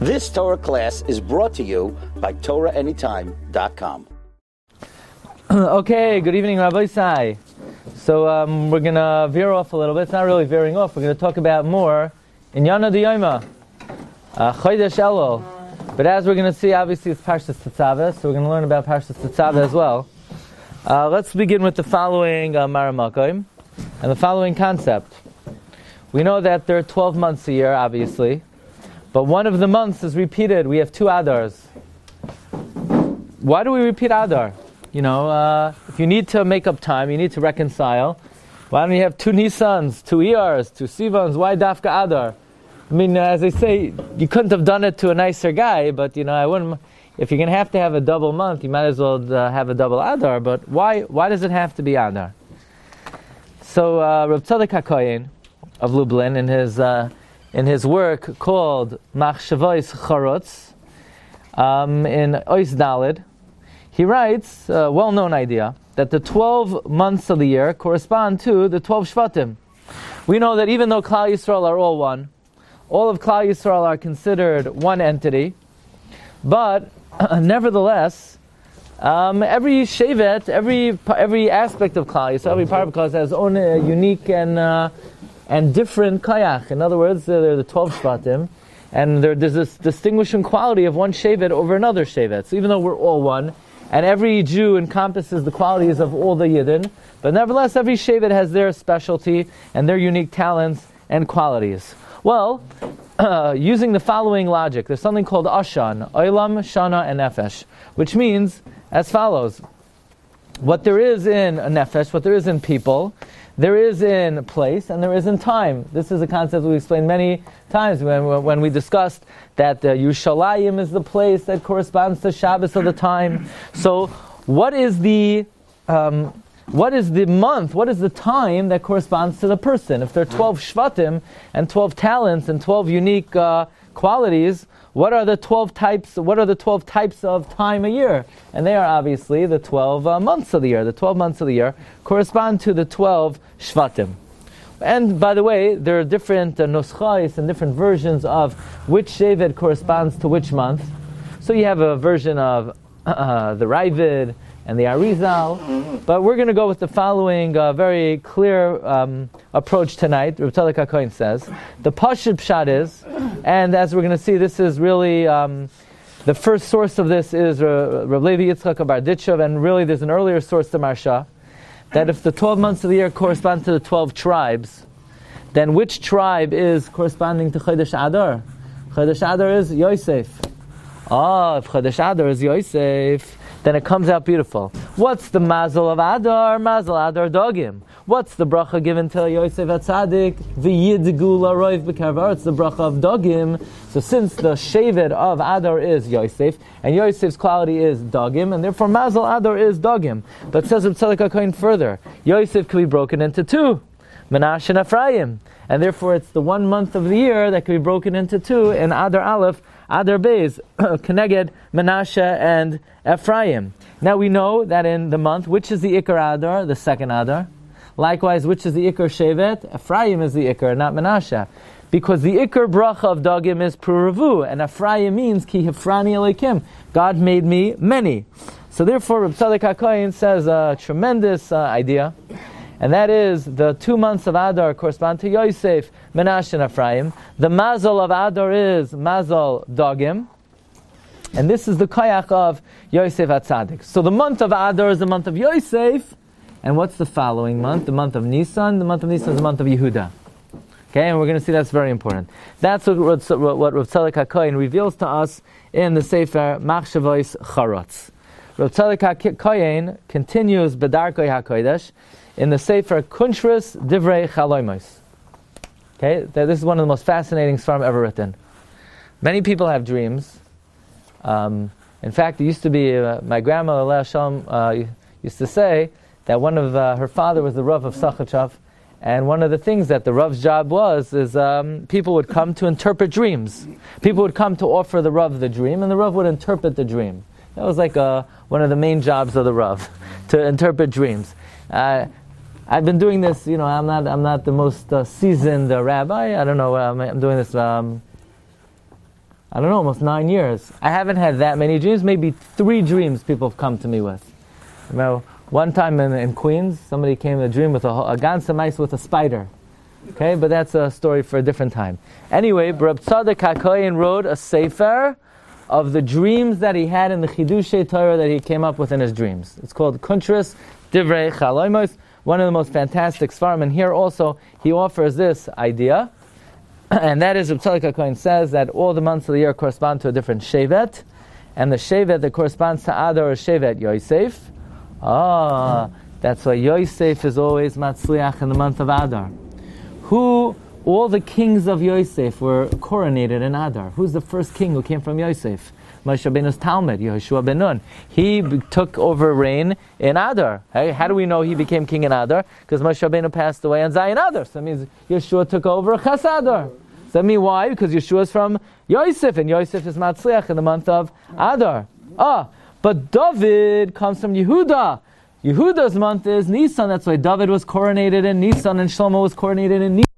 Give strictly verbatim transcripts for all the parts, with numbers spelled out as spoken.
This Torah class is brought to you by Torah Anytime dot com. Okay, good evening, Rabbi Isai. So um, we're going to veer off a little bit. It's not really veering off. We're going to talk about more in Yana D'Yoma, uh, Chodesh Elul. But as we're going to see, obviously it's Parshas Tetzaveh, so we're going to learn about Parshas Tetzaveh as well. Uh, let's begin with the following uh, Maramakim and the following concept. We know that there are twelve months a year, obviously, but one of the months is repeated. We have two Adars. Why do we repeat Adar? You know, uh, if you need to make up time, you need to reconcile. Why don't you have two Nisans, two Iyars, two Sivans? Why Dafka Adar? I mean, uh, as I say, you couldn't have done it to a nicer guy, but you know, I wouldn't. If you're going to have to have a double month, you might as well uh, have a double Adar. But why? Why does it have to be Adar? So, uh, Rav Tzadok HaKohen of Lublin, in his uh, in his work called Machshavos Charutz, um, in Ois Daled, he writes a well-known idea that the twelve months of the year correspond to the twelve Shvatim. We know that even though Klal Yisrael are all one, all of Klal Yisrael are considered one entity, but uh, nevertheless, um, every shevet, every every aspect of Klal Yisrael, every part of Klal Yisrael has its own uh, unique and uh, and different kayach. In other words, uh, they're the twelve Shvatim, and there, there's this distinguishing quality of one shevet over another shevet. So even though we're all one, and every Jew encompasses the qualities of all the Yidden, but nevertheless every shevet has their specialty and their unique talents and qualities. Well, uh, using the following logic, there's something called Ashan, Olam, Shana, and Nefesh, which means as follows. What there is in a Nefesh, what there is in people, there is in place, and there is in time. This is a concept we explained many times when, when we discussed that uh, Yerushalayim is the place that corresponds to Shabbos of the time. So, what is the um, what is the month? What is the time that corresponds to the person? If there are twelve Shvatim and twelve talents and twelve unique uh, qualities, what are the twelve types? What are the twelve types of time a year? And they are obviously the twelve uh, months of the year. The twelve months of the year correspond to the twelve Shvatim. And by the way, there are different uh, nuschais and different versions of which shevet corresponds to which month. So you have a version of uh, the Ravid and the Arizal, but we're going to go with the following uh, very clear um, approach tonight. Rav Tzadok HaKohen says the Pashut Pshat is, and as we're going to see, this is really um, the first source of this is uh, Rav Levi Yitzchak of Barditchev, and really there's an earlier source, the Marsha, that if the twelve months of the year correspond to the twelve tribes, then which tribe is corresponding to Chodesh Adar? Chodesh Adar is Yosef. Ah, oh, if Chodesh Adar is Yosef, then it comes out beautiful. What's the mazel of Adar? Mazel Adar Dogim. What's the bracha given to Yosef HaTzadik? V'yidgu l'roiv b'karvar. It's the bracha of Dogim. So since the shevet of Adar is Yosef, and Yosef's quality is Dogim, and therefore mazel Adar is Dogim. But says Rav Tzadok HaKohen further, Yosef can be broken into two, Menashe and Ephraim. And therefore it's the one month of the year that can be broken into two, in Adar Aleph, Adar Beis, Keneged, Menashe, and Ephraim. Now we know that in the month, which is the Ikar Adar? The second Adar. Likewise, which is the Ikar Shevet? Ephraim is the Ikar, not Menashe. Because the Ikar bracha of Dagim is Puravu, and Ephraim means Ki Hifrani Elokim. God made me many. So therefore, Rav Tzadok HaKohen says a tremendous uh, idea, and that is the two months of Adar correspond to Yosef, Menashe, and Ephraim. The Mazel of Adar is Mazel Dagim, and this is the Kayach of Yosef HaTzadik. So the month of Adar is the month of Yosef, and what's the following month? The month of Nisan. The month of Nisan is the month of Yehuda. Okay, and we're going to see that's very important. That's what, what, what Rav Tzadok HaKohen reveals to us in the Sefer Machshavos Charutz. Rav Tzadok HaKohen continues B'darkei HaKodesh in the Sefer Kunshris Divrei Chaloimos. Okay, this is one of the most fascinating svarim ever written. Many people have dreams. Um, in fact, it used to be, uh, my grandma, Aleh Shalom, uh, used to say that one of uh, her father was the Rav of Sachachav, and one of the things that the Rav's job was is um, people would come to interpret dreams. People would come to offer the Rav the dream, and the Rav would interpret the dream. That was like uh, one of the main jobs of the Rav, to interpret dreams. Uh, I've been doing this, you know, I'm not I'm not the most uh, seasoned uh, rabbi. I don't know, um, I'm doing this um, I don't know, almost nine years. I haven't had that many dreams. Maybe three dreams people have come to me with. Remember, one time in, in Queens, somebody came in a dream with a, a ganze mice with a spider. Okay, but that's a story for a different time. Anyway, Reb Tzadok HaKohen wrote a sefer of the dreams that he had in the Chidushei Torah that he came up with in his dreams. It's called Kuntras Divrei Chaloimos, one of the most fantastic svarim. And here also he offers this idea, and that is, Reb Tzadok HaKohen says that all the months of the year correspond to a different shevet, and the shevet that corresponds to Adar is shevet Yosef. Ah, that's why Yosef is always matzliach in the month of Adar. Who, all the kings of Yosef were coronated in Adar. Who's the first king who came from Yosef? Moshe Rabbeinu's Talmud, Yehoshua ben Nun. He b- took over reign in Adar. Hey, how do we know he became king in Adar? Because Moshe Rabbeinu passed away on Zayin Adar. So that means Yeshua took over Ches Adar. So that means why? Because Yeshua is from Yosef, and Yosef is Matzliach in the month of Adar. Ah, but David comes from Yehuda. Yehuda's month is Nisan. That's why David was coronated in Nisan and Shlomo was coronated in Nisan.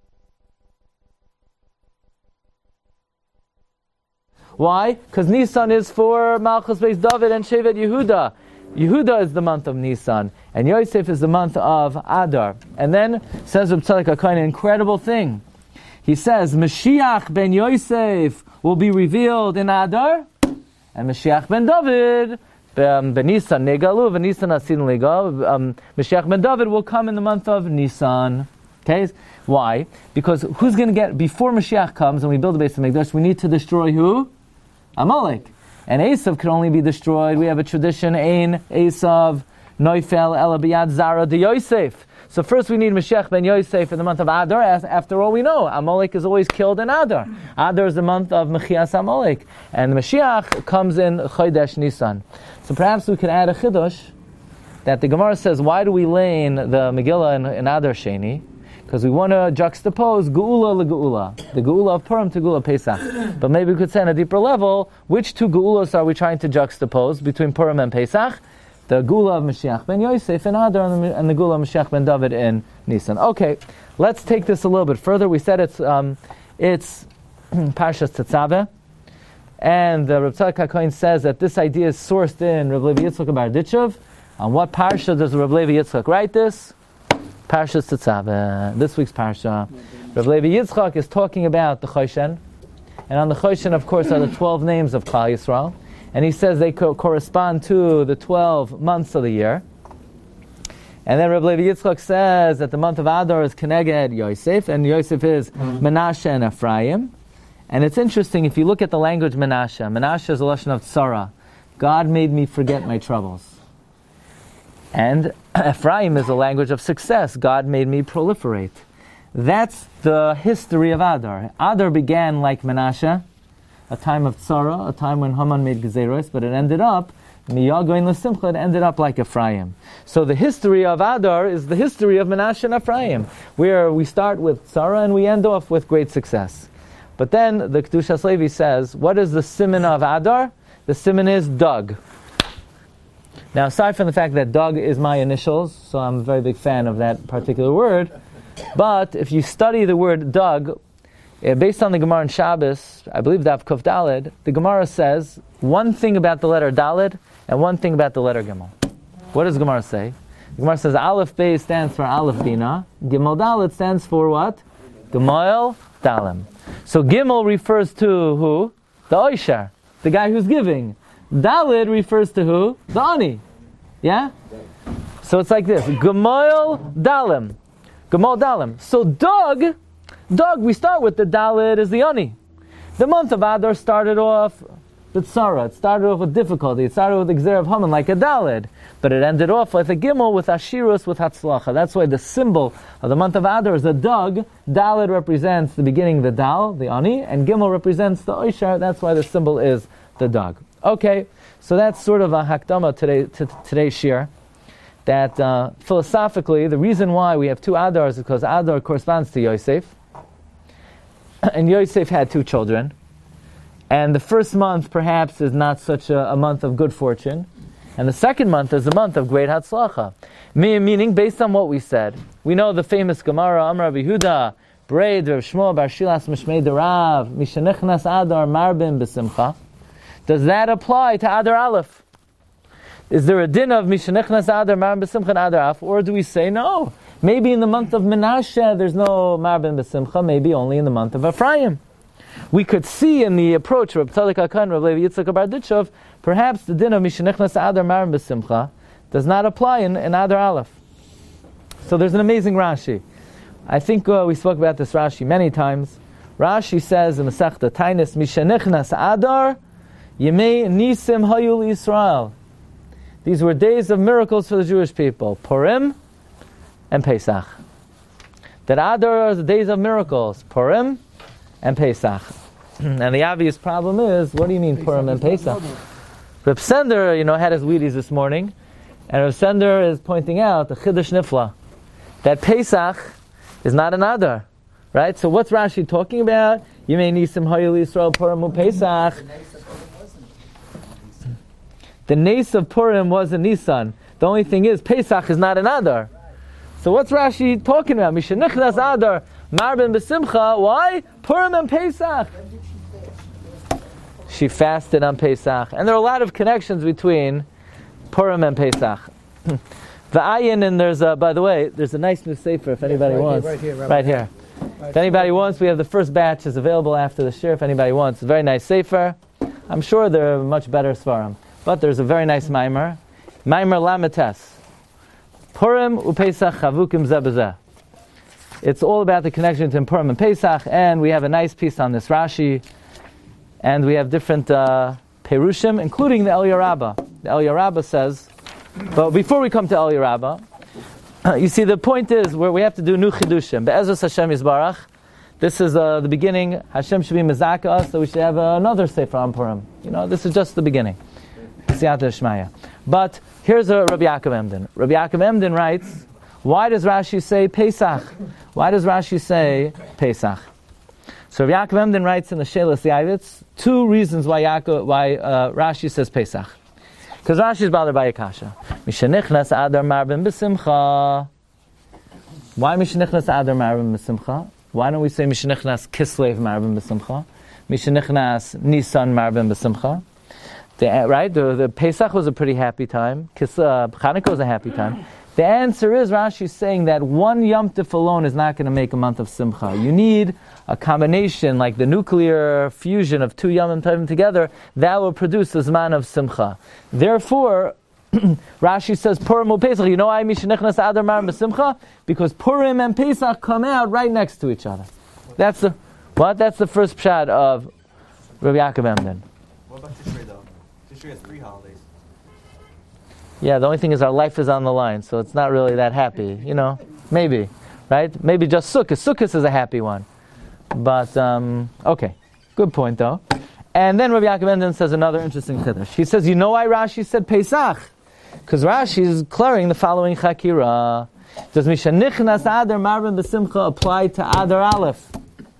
Why? Because Nisan is for Malchus Beis David and Shevet Yehuda. Yehuda is the month of Nisan, and Yosef is the month of Adar. And then says Reb Tzadok HaKohen an incredible thing. He says Mashiach ben Yosef will be revealed in Adar, and Mashiach ben David ben Nisan Negalu, ben Nisan Asin Lega. Um, Mashiach ben David will come in the month of Nisan. Okay, why? Because who's going to get before Mashiach comes and we build the base of Mikdash? We need to destroy who? Amalek. And Esav can only be destroyed. We have a tradition, Ein Esav Noifel Ela Biyad Zara de Yosef. So first we need Mashiach ben Yosef in the month of Adar. As after all we know, Amalek is always killed in Adar. Adar is the month of Mechias Amalek. And Mashiach comes in Chodesh Nisan. So perhaps we could add a Chiddush that the Gemara says, why do we lay in the Megillah in, in Adar Sheni? Because we want to juxtapose Geula leGeula, the Geula of Purim to Geula Pesach. But maybe we could say on a deeper level, which two Geulas are we trying to juxtapose between Purim and Pesach? The Geula of Mashiach ben Yosef in Adar and the, and the Geula of Mashiach ben David in Nisan. Okay, let's take this a little bit further. We said it's um, it's Parshas Tetzaveh, and uh, Reb Tzadok HaKohen says that this idea is sourced in Reb Levi Yitzchak Barditchev. On what parsha does Reb Levi Yitzchak write this? Parshas Tetzaveh, this week's parsha. Reb Levi Yitzchak is talking about the Choshen, and on the Choshen, of course, are the twelve names of Klal Yisrael, and he says they co- correspond to the twelve months of the year. And then Reb Levi Yitzchak says that the month of Adar is Keneged Yosef, and Yosef is mm-hmm. Menashe and Ephraim. And it's interesting, if you look at the language Menashe, Menashe is a lashon of tzara. God made me forget my troubles. And Ephraim is a language of success. God made me proliferate. That's the history of Adar. Adar began like Menashe, a time of tzara, a time when Haman made gezeros, but it ended up, miyagoin l'simcha, it ended up like Ephraim. So the history of Adar is the history of Menashe and Ephraim, where we start with tzara and we end off with great success. But then the Kedushas Levi says, what is the siman of Adar? The siman is Dug. Now, aside from the fact that Dug is my initials, so I'm a very big fan of that particular word, but if you study the word Dug, uh, based on the Gemara in Shabbos, I believe Daf Kuf Daled, the Gemara says one thing about the letter Daled and one thing about the letter Gimel. What does the Gemara say? The Gemara says Aleph Beis stands for Aleph Bina, Gimel Daled stands for what? Gemoil Dalim. So Gimel refers to who? The Oisher, the guy who's giving. Dalid refers to who? The Ani. Yeah? So it's like this. Gemoil Dalim. Gemoil Dalim. So Dug, Dug, we start with the Dalid is the Ani. The month of Adar started off with tzara. It started off with difficulty. It started with the Gzer of Haman like a Dalid. But it ended off like a Gimel with Ashirus, with Hatzlacha. That's why the symbol of the month of Adar is a Dug. Dalid represents the beginning, the Dal, the Ani, and Gimel represents the Oishar. That's why the symbol is the Dug. Okay, so that's sort of a hakdama today, to today's shir, that uh, philosophically, the reason why we have two Adars is because Adar corresponds to Yosef, and Yosef had two children, and the first month perhaps is not such a, a month of good fortune, and the second month is a month of great hatzlacha. Meaning, based on what we said, we know the famous Gemara, Amar Rabbi Yehuda, Braid Rav Shmuel Bar Shilas Mishmei Derav Mishenichnas Adar Marbim B'Simcha. Does that apply to Adar Aleph? Is there a din of Mishenichnas Adar Marbim B'Simcha and Adar Aleph, or do we say no? Maybe in the month of Menashe there's no Marbim B'Simcha. Maybe only in the month of Ephraim. We could see in the approach of Reb Tzadok HaKohen, Reb Levi Yitzchak Barditchov, perhaps the din of Mishenichnas Adar Marbim B'Simcha does not apply in, in Adar Aleph. So there's an amazing Rashi. I think uh, we spoke about this Rashi many times. Rashi says in Masechta Tainis, Mishenichnas Adar Yemei Nisim Hayul Yisrael. These were days of miracles for the Jewish people, Purim and Pesach. That Adar are the days of miracles, Purim and Pesach. And the obvious problem is, what do you mean Pesach Purim and Pesach? Reb Sender, you know, had his Wheaties this morning, and Reb Sender is pointing out the Chiddush Nifla, that Pesach is not an Adar, right? So what's Rashi talking about? Yemei Nisim Hayul Yisrael Purim u Pesach. The Nes of Purim was in Nisan. The only thing is, Pesach is not an Adar. So what's Rashi talking about? Mishenichnas Adar Marbim B'Simcha. Why? Purim and Pesach. She fasted on Pesach. And there are a lot of connections between Purim and Pesach. The ayin, and there's a, by the way, there's a nice new sefer if anybody right wants. Here, right here, right, right here. Right if anybody wants, we have the first batch is available after the shir if anybody wants. It's a very nice sefer. I'm sure there are much better svarim. But there's a very nice maimer. Maimer Lametes. Purim uPesach chavukim zeh b'zeh. It's all about the connection between Purim and Pesach, and we have a nice piece on this Rashi, and we have different uh, Perushim, including the Eliyah Rabbah. The Eliyah Rabbah says, but before we come to Eliyah Rabbah, uh, you see the point is where we have to do new Chidushim. Be'ezus Hashem Yisbarach. This is uh, the beginning. Hashem should be mezaka us, so we should have uh, another Sefer on Purim. You know, this is just the beginning. Siyata Shmaya. But here's a Rabbi Yaakov Emden. Rabbi Yaakov Emden writes, why does Rashi say Pesach? Why does Rashi say Pesach? So Rabbi Yaakov Emden writes in the Shelas Yavitz two reasons why Yaakov, why uh, Rashi says Pesach. Because Rashi is bothered by a kasha. Mishenichnas Adar Marbim B'Simcha. Why Mishenichnas Adar Marbim B'Simcha? Why don't we say Mishenichnas Kislev Marbim B'Simcha? Mishenichnas Nisan Marbim B'Simcha? The, right? The, the Pesach was a pretty happy time. Kis, uh, Chanukah was a happy time. The answer is, Rashi is saying that one Yom Tif alone is not going to make a month of Simcha. You need a combination, like the nuclear fusion of two Yom Tovim together, that will produce a Zman of Simcha. Therefore, Rashi says, Purim u Pesach. You know why Mishenichnas Adar Marbim B'Simcha? Because Purim and Pesach come out right next to each other. That's the, what? That's the first pshat of Rabbi Yaakov Emden. What about Tishrei though? Tishrei has three holidays. Yeah, the only thing is our life is on the line, so it's not really that happy, you know. Maybe, right? Maybe just Sukkot. Sukkot is a happy one. But, um, okay. Good point, though. And then Rabbi Yaakov Emden says another interesting chiddush. He says, you know why Rashi said Pesach? Because Rashi is clearing the following chakira. Does Mishenichnas Adar Marbim B'Simcha apply to Adar Aleph?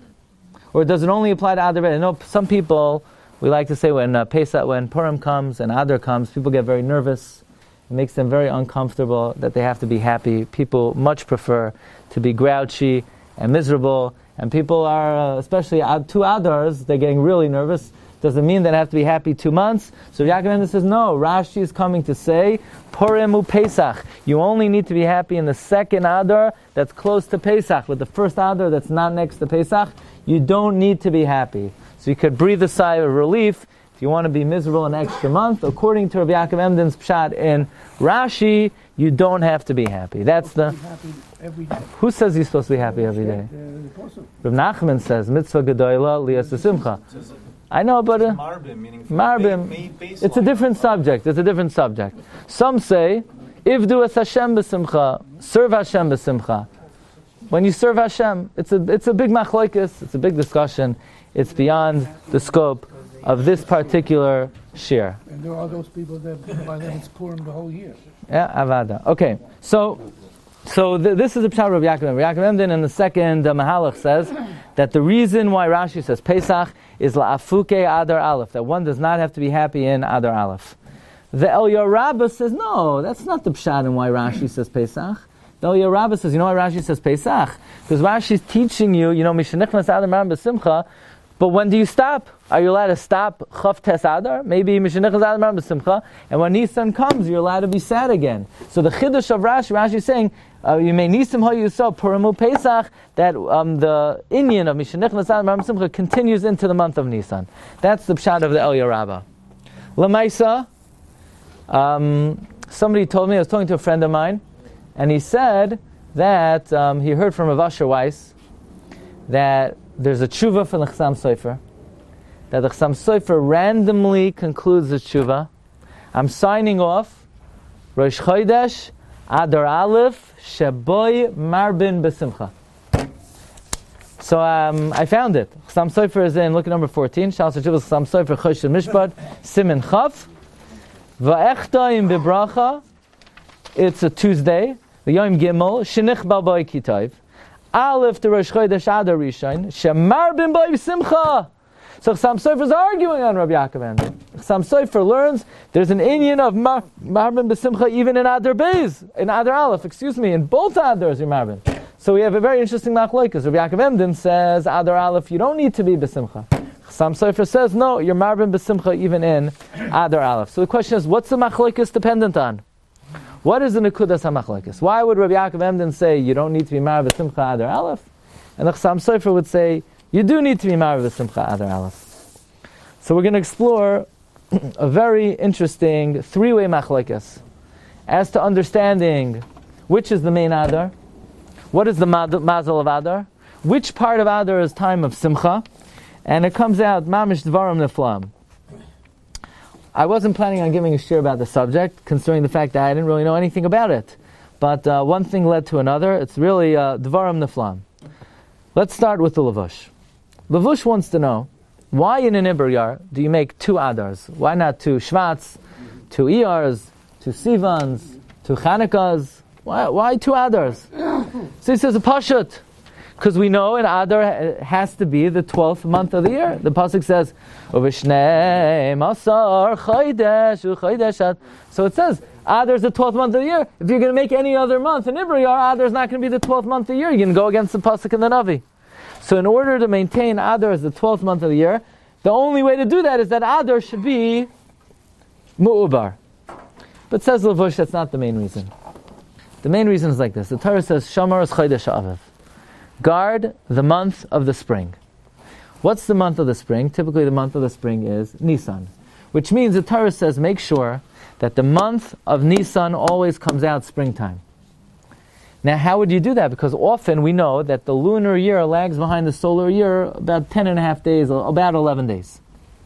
Or does it only apply to Adar Aleph? I know some people, we like to say when uh, Pesach, when Purim comes and Adar comes, people get very nervous. It makes them very uncomfortable that they have to be happy. People much prefer to be grouchy and miserable. And people are, uh, especially uh, two Adars, they're getting really nervous. Doesn't mean that they have to be happy two months. So Yaakov Emden says, no, Rashi is coming to say, Purim u Pesach. You only need to be happy in the second Adar that's close to Pesach. With the first Adar that's not next to Pesach, you don't need to be happy. So you could breathe a sigh of relief. If you want to be miserable an extra month, according to Rabbi Yaakov Emden's pshat in Rashi, you don't have to be happy. That's the... Every day. Who says you're supposed to be happy every day? Reb Nachman says, Mitzvah Gedoyla Liyas Simcha. I know, but... Uh, Marbim, meaning... Marbim, it's a different subject. It's a different subject. Some say, Ivdu es Hashem b'simcha, serve Hashem b'simcha. When you serve Hashem, it's a, it's a big machlokes, it's a big discussion. It's beyond the scope of this particular shir. And there are those people that by them it's Purim the whole year. Yeah, avada. Okay, so so th- this is the pshat of Yaakov Emden. Yaakov Emden in the second uh, Mahalach says that the reason why Rashi says Pesach is la'afuke Adar Aleph, that one does not have to be happy in Adar Aleph. The Eliyah Rabbah says no, that's not the pshat and why Rashi says Pesach. The Eliyah Rabbah says, you know why Rashi says Pesach? Because Rashi is teaching you, you know, Mishanichnas Adar Marben B'Simcha, but when do you stop? Are you allowed to stop Chav Tes Adar? Maybe Mishanichnas Adar Marben B'Simcha, and when Nisan comes, you're allowed to be sad again. So the Chiddush of Rashi, Rashi is saying, uh, you may Nisim Ho Yusov Purimu Pesach, that um, the Inyan of Mishanichnas Adar Marben B'Simcha continues into the month of Nisan. That's the pshat of the Eliyah Rabbah. Lamaisa, um, somebody told me, I was talking to a friend of mine, and he said that um, he heard from Rav Asher Weiss that there's a tshuva from the Chassam Sofer, that the Chassam Sofer randomly concludes the tshuva. I'm signing off, Rosh Chodesh Adar Aleph Sheboy Marbin B'Simcha. So um, I found it. Chassam Sofer is in, look at number fourteen, Shal Tshuva Chassam Sofer Chosh Mishpat, Simin Chav, Va'echta im Bibracha, it's a Tuesday, the Yom Gimel, Shinich Balboi Kitayv, Aleph to Rosh Chodesh Adar Rishon, Shemar bin Boi Simcha. So Chassam Sofer is arguing on Rabbi Yaakov Ender. Chassam Sofer learns there's an inyan of Mar, Marbin B'Simcha even in Adar Beis, in Adar Aleph, excuse me, in both Adars you're Marbin. So we have a very interesting machlokes. Rabbi Yaakov Emden says Adar Aleph you don't need to be B'Simcha. Chassam Sofer says no, you're Marbin B'Simcha even in Adar Aleph. So the question is, what's the machlokes dependent on? What is the Nekudas HaMachlekes? Why would Rabbi Yaakov Emden say you don't need to be Marav B'Simcha Adar Aleph? And the Chassam Sofer would say you do need to be Marav B'Simcha Adar Aleph. So we're going to explore a very interesting three-way Machlekes as to understanding which is the main Adar, what is the Mazel of Adar, which part of Adar is time of Simcha, and it comes out Mamish Dvarim Niflam. I wasn't planning on giving a shir about the subject, considering the fact that I didn't really know anything about it. But uh, one thing led to another. It's really uh, Dvarim Niflam. Let's start with the Lavush. Lavush wants to know, why in an Iber do you make two Adars? Why not two Shvats, two Iyars, two Sivans, two Chanukahs? Why, why two Adars? So he says, a Pashut. Because we know an Adar has to be the twelfth month of the year. The pasuk says, "Uvishnei masar chaydesh uchaydesh." So it says Adar is the twelfth month of the year. If you're going to make any other month in Iber Adar is not going to be the twelfth month of the year. You're going to go against the pasuk in the Navi. So in order to maintain Adar as the twelfth month of the year, the only way to do that is that Adar should be mu'ubar. But says Lavush, that's not the main reason. The main reason is like this: the Torah says, "Shamar es chaydesh aviv." Guard the month of the spring. What's the month of the spring? Typically the month of the spring is Nisan, which means the Torah says make sure that the month of Nisan always comes out springtime. Now how would you do that? Because often we know that the lunar year lags behind the solar year about ten and a half days, about eleven days.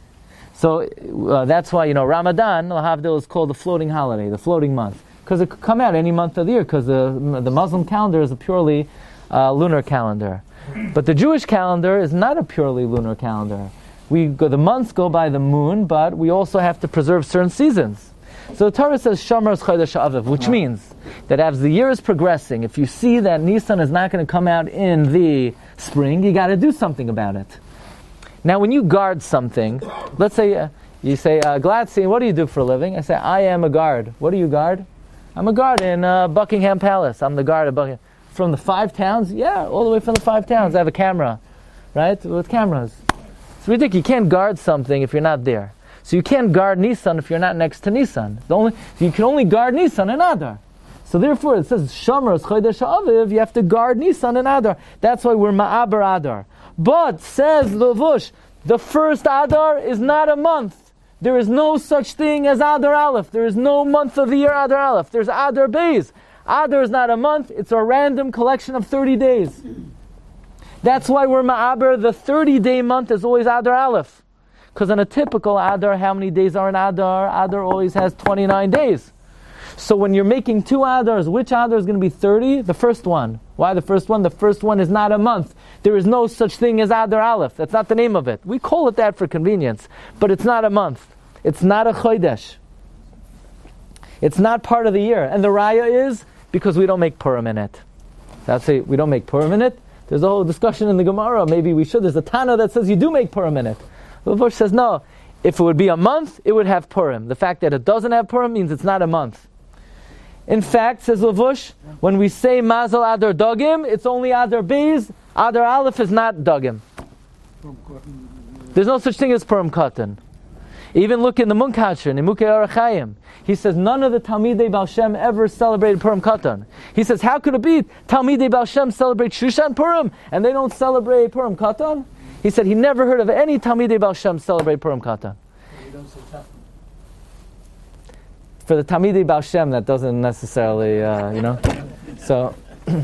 So uh, that's why, you know, Ramadan, Lahavdil, is called the floating holiday, the floating month. Because it could come out any month of the year, because the, the Muslim calendar is a purely Uh, lunar calendar. But the Jewish calendar is not a purely lunar calendar. We go, the months go by the moon, but we also have to preserve certain seasons. So the Torah says Shomer Chodesh Aviv, which means that as the year is progressing, if you see that Nisan is not going to come out in the spring, you got to do something about it. Now when you guard something, let's say uh, you say, uh, Gladstein, what do you do for a living? I say, I am a guard. What do you guard? I'm a guard in uh, Buckingham Palace. I'm the guard of Buckingham. From the five towns? Yeah, all the way from the five towns. I have a camera, right? With cameras. It's ridiculous. You can't guard something if you're not there. So you can't guard Nisan if you're not next to Nisan. The only, you can only guard Nisan and Adar. So therefore it says, Shomer Chodesh Aviv, you have to guard Nisan and Adar. That's why we're Ma'aber Adar. But, says Lavush, the first Adar is not a month. There is no such thing as Adar Aleph. There is no month of the year Adar Aleph. There's Adar Beis. Adar is not a month, it's a random collection of thirty days. That's why we're Ma'aber, the thirty-day month is always Adar Aleph. Because in a typical Adar, how many days are in Adar? Adar always has twenty-nine days. So when you're making two Adars, which Adar is going to be thirty? The first one. Why the first one? The first one is not a month. There is no such thing as Adar Aleph. That's not the name of it. We call it that for convenience. But it's not a month. It's not a Chodesh. It's not part of the year. And the Raya is because we don't make Purim in it. That's it. We don't make Purim in it. There's a whole discussion in the Gemara. Maybe we should. There's a Tana that says you do make Purim in it. The Lavush says no. If it would be a month, it would have Purim. The fact that it doesn't have Purim means it's not a month. In fact, says Lavush, when we say Mazel Adar Dogim, it's only Adar Beis. Adar Aleph is not Dogim. There's no such thing as Purim Katan. Even look in the Munkatcher, Nimukei Arachayim. He says none of the Talmidei Baal Shem ever celebrated Purim Katan. He says, how could it be Talmidei Baal Shem celebrate Shushan Purim and they don't celebrate Purim Katan? He said he never heard of any Talmidei Baal Shem celebrate Purim Katan. For the Talmidei Baal Shem, that doesn't necessarily, uh, you know. So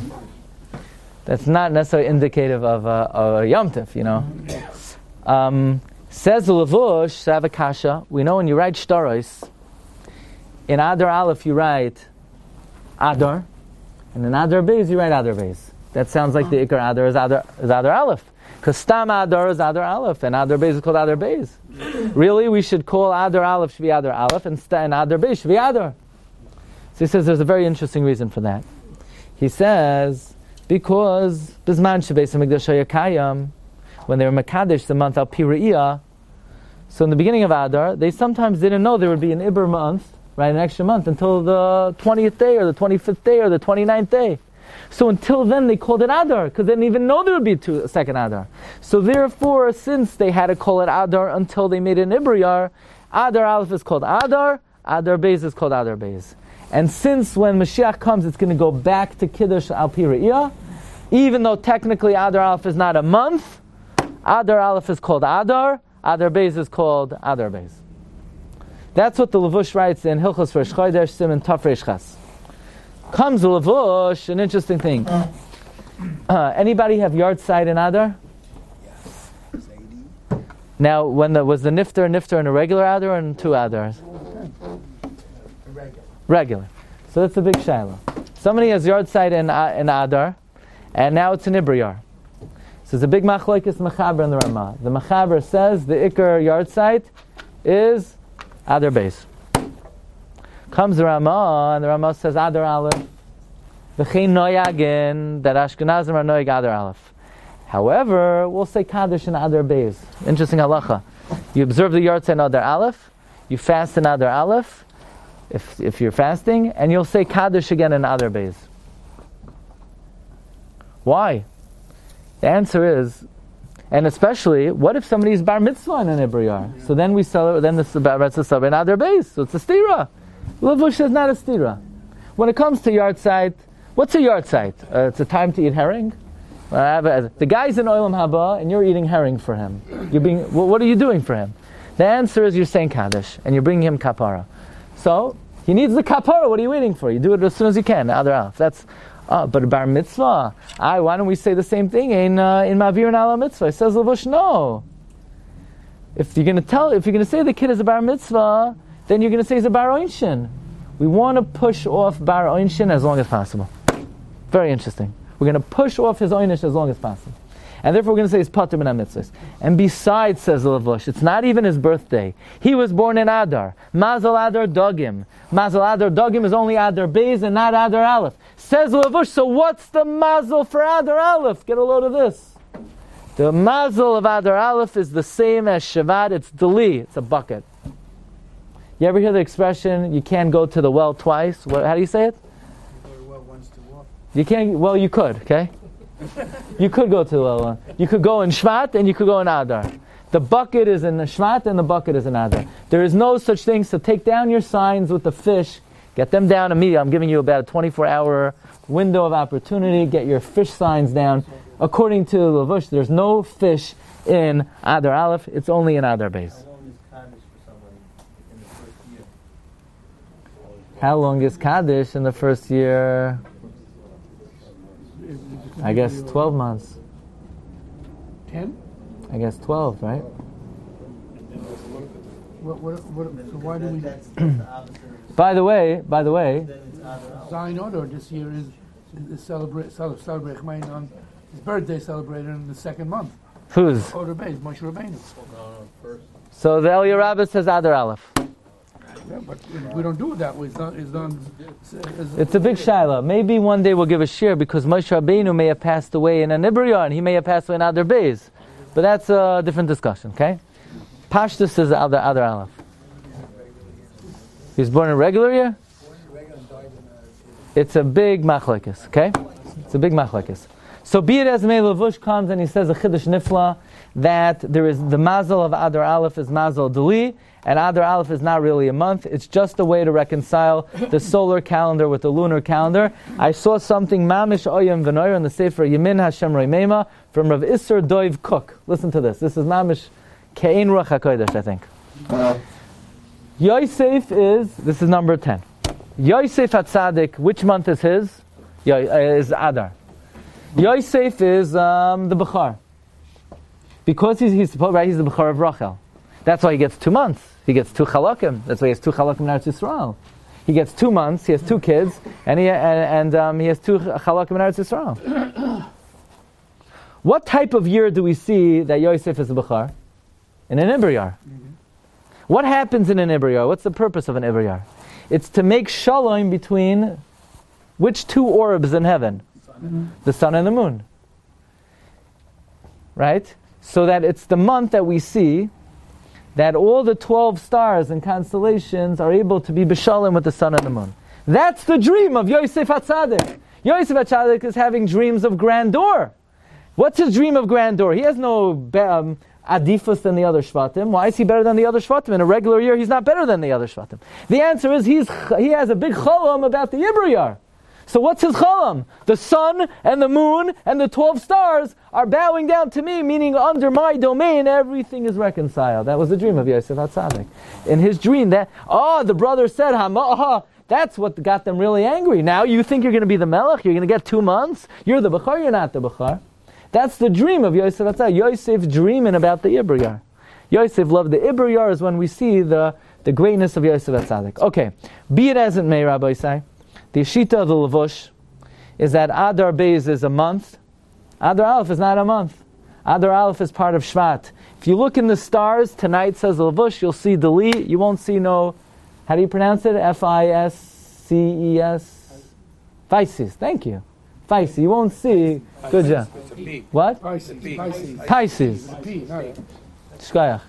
that's not necessarily indicative of a, of a Yom Tif, you know. Um, says the Levush, Savakasha, we know when you write Shtaros, in Adar Aleph you write Adar, and in Adar Beis you write Adar Beis. That sounds like the Ikar Adar is Adar, is Adar Aleph. Because Stam Adar is Adar Aleph, and Adar Beis is called Adar Beis. Really, we should call Adar Aleph should be Adar Aleph, and, Sta- and Adar Beis should be Adar. So he says there's a very interesting reason for that. He says, because Bizman Shebeis HaMikdash Hayakayam, when they were Makadesh the month Al Piriyah, so in the beginning of Adar, they sometimes didn't know there would be an Iber month, right, an extra month, until the twentieth day, or the twenty-fifth day, or the twenty-ninth day. So until then they called it Adar, because they didn't even know there would be two, a second Adar. So therefore, since they had to call it Adar until they made it an Ibriyar, Adar Aleph is called Adar, Adar Beis is called Adar Beis. And since when Mashiach comes, it's going to go back to Kiddush Al Pi Re'iyah, even though technically Adar Aleph is not a month, Adar Aleph is called Adar, Adar Beis is called Adar Beis. That's what the Levush writes in Hilchos Rosh Chodesh Siman Taf Reish Ches. Comes the Levush, an interesting thing. Uh, anybody have yard side in Adar? Yes. Now, when the, was the Nifter Nifter in a regular Adar or in two Adars? Regular. Regular. So that's a big shiloh. Somebody has yard side in, uh, in Adar, and now it's an Ibriyar. So it's a big machlokes Mechaber in the Ramah. The Mechaber says the Iker yard site is Adar Beis. Comes the Ramah, and the Ramah says Adar Aleph. V'chein noyagin, that Ashkenazim are noyag Adar Aleph. However, we'll say Kaddish in Adar Beis. Interesting halacha. You observe the yard site in Adar Aleph, you fast in Adar Aleph, if if you're fasting, and you'll say Kaddish again in Adar Beis. Why? The answer is, and especially, what if somebody is bar mitzvah in an Ibriyar? So then we celebrate, then the rest of the in Adar Beis. So it's a stira. Levush is not a stira. When it comes to yard site, what's a yard site? Uh, it's a time to eat herring. Uh, the guy's in Olam Haba, and you're eating herring for him. You're being, well, what are you doing for him? The answer is you're saying Kaddish, and you're bringing him kapara. So he needs the kapara. What are you waiting for? You do it as soon as you can. Adar Aleph. That's. Uh, but a bar mitzvah. I, why don't we say the same thing in uh, in Mavir and Ala mitzvah? It says Levush no. If you're going to tell, if you're going to say the kid is a bar mitzvah, then you're going to say he's a bar oinshin. We want to push off bar oinshin as long as possible. Very interesting. We're going to push off his oinish as long as possible. And therefore we're going to say he's patur min ha-mitzvahs. And besides, says the Levush, it's not even his birthday. He was born in Adar. Mazel Adar Dogim. Mazel Adar Dogim is only Adar Beis and not Adar Aleph. Says the Levush, so what's the mazel for Adar Aleph? Get a load of this. The mazel of Adar Aleph is the same as Shavat. It's deli. It's a bucket. You ever hear the expression, you can't go to the well twice? What, how do you say it? Well, once to walk. You can't, well, you could, okay? You could go to the well one. You could go in Shvat and you could go in Adar. The bucket is in the Shvat and the bucket is in Adar. There is no such thing, so take down your signs with the fish, get them down immediately. I'm giving you about a twenty-four hour window of opportunity. Get your fish signs down. According to Levush, there's no fish in Adar Aleph. It's only in Adar Beis. How long is Kaddish in the first year? I guess twelve months. Ten? I guess twelve, right? What, what, what, so why do we... By the way, by the way, Zion Order this year is, is celebrate, celebrate, celebrate Chmein on his birthday celebrated in the second month. who's? Order Beis, Moshe Rabbeinu. So the Eliyah Rabbah says Adar Aleph. Yeah, but we don't do it that way. It's done. It's done. It's, It's a big shaila. Maybe one day we'll give a shir because Moshe Rabbeinu may have passed away in an Ibriyah and he may have passed away in Adar Beis. But that's a different discussion, okay? Pashtus is Adar, Adar Aleph. He was born in regular year? It's a big machlekes, okay? It's a big machlekes. So be it as may, Levush comes and he says a chiddush nifla that there is the mazel of Adar Aleph is mazel deli, and Adar Aleph is not really a month. It's just a way to reconcile the solar calendar with the lunar calendar. I saw something mamish oyem v'noyer in the Sefer Yemin Hashem Reimema from Rav Isser Doiv Cook. Listen to this. This is mamish ke'ein ruach hakodesh, I think. Yosef is, this is number ten. Yosef HaTzadik, which month is his? Yo, uh, is Adar. Yosef is um, the Bechar. Because he's, he's, right, he's the Bechar of Rachel. That's why he gets two months. He gets two Chalakim. That's why he has two Chalakim in Eretz Yisrael. He gets two months, he has two kids, and he, and, and um, he has two Chalakim in Eretz Yisrael. What type of year do we see that Yosef is the Bechar? In an Ibriyar. Mm-hmm. What happens in an Ibriyar? What's the purpose of an Ibriyar? It's to make shalom between which two orbs in heaven? Mm-hmm. The sun and the moon. Right? So that it's the month that we see that all the twelve stars and constellations are able to be b'shalom with the sun and the moon. That's the dream of Yosef HaTzadik. Yosef HaTzadik is having dreams of grandeur. What's his dream of grandeur? He has no um, adifus than the other Shvatim. Why is he better than the other Shvatim? In a regular year, he's not better than the other Shvatim. The answer is he's he has a big cholam about the Ibriyar. So what's his cholam? The sun and the moon and the twelve stars are bowing down to me, meaning under my domain, everything is reconciled. That was the dream of Yosef HaTzadik. In his dream, that, oh, the brother said, Hama, that's what got them really angry. Now you think you're going to be the Melech? You're going to get two months? You're the Bechar, you're not the Bechar. That's the dream of Yosef HaTzadik. Yosef dreaming about the Ibriyar. Yosef loved the Ibriyar is when we see the, the greatness of Yosef HaTzadik. Okay, be it as it may, Rabbi Isai, the Shita of the Levush is that Adar Beis is a month. Adar Aleph is not a month. Adar Aleph is part of Shvat. If you look in the stars, tonight says the Levush, you'll see Deli, you won't see no, how do you pronounce it? F I S C E S? Pisces, thank you. Pisces, you won't see, good job. What? Pisces. Pisces. Pisces. P, not a- Shkoyach.